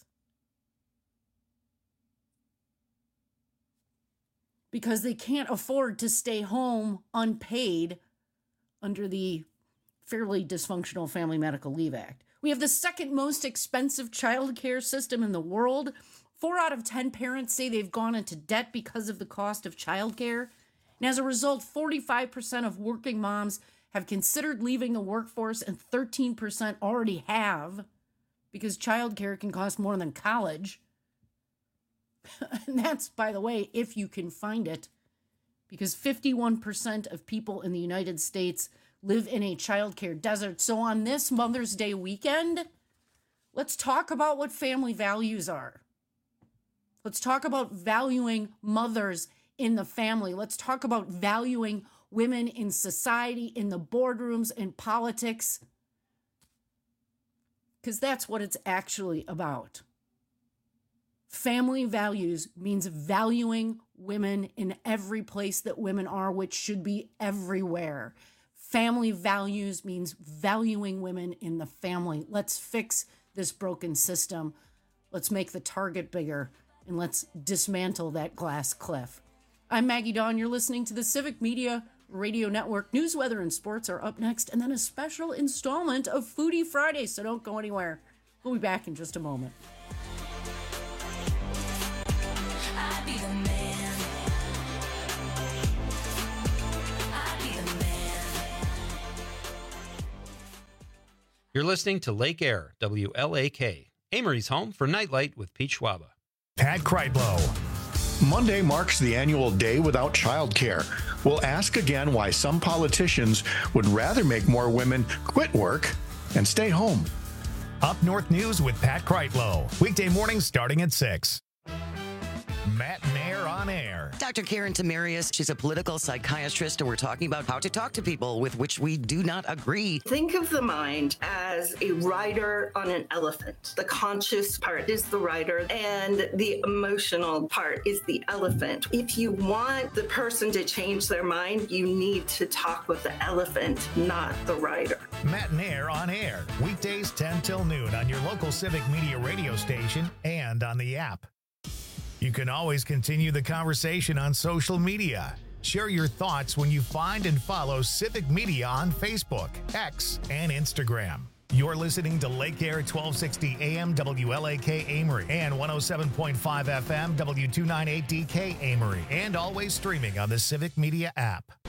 Because they can't afford to stay home unpaid under the fairly dysfunctional Family Medical Leave Act. We have the second most expensive child care system in the world. 4 out of 10 parents say they've gone into debt because of the cost of child care. And as a result, 45% of working moms have considered leaving the workforce, and 13% already have, because child care can cost more than college. And that's, by the way, if you can find it, because 51% of people in the United States live in a childcare desert. So on this Mother's Day weekend, let's talk about what family values are. Let's talk about valuing mothers in the family. Let's talk about valuing women in society, in the boardrooms, in politics, because that's what it's actually about. Family values means valuing women in every place that women are, which should be everywhere. Family values means valuing women in the family. Let's fix this broken system. Let's make the target bigger, and let's dismantle that glass cliff. I'm Maggie Dawn. You're listening to the Civic Media Radio Network. News, weather, and sports are up next, and then a special installment of Foodie Friday, so don't go anywhere. We'll be back in just a moment. You're listening to Lake Air, WLAK, Amory's home for Nightlight with Pete Schwaba. Pat Kreitlow. Monday marks the annual Day Without Childcare. We'll ask again why some politicians would rather make more women quit work and stay home. Up North News with Pat Kreitlow. Weekday mornings starting at 6. Matt Mayer on Air. Dr. Karen Tamarius, she's a political psychiatrist, and we're talking about how to talk to people with which we do not agree. Think of the mind as a rider on an elephant. The conscious part is the rider, and the emotional part is the elephant. If you want the person to change their mind, you need to talk with the elephant, not the rider. Matt and Air on Air, weekdays 10 till noon on your local Civic Media radio station and on the app. You can always continue the conversation on social media. Share your thoughts when you find and follow Civic Media on Facebook, X, and Instagram. You're listening to Lake Air 1260 AM WLAK Amory and 107.5 FM W298DK Amory, and always streaming on the Civic Media app.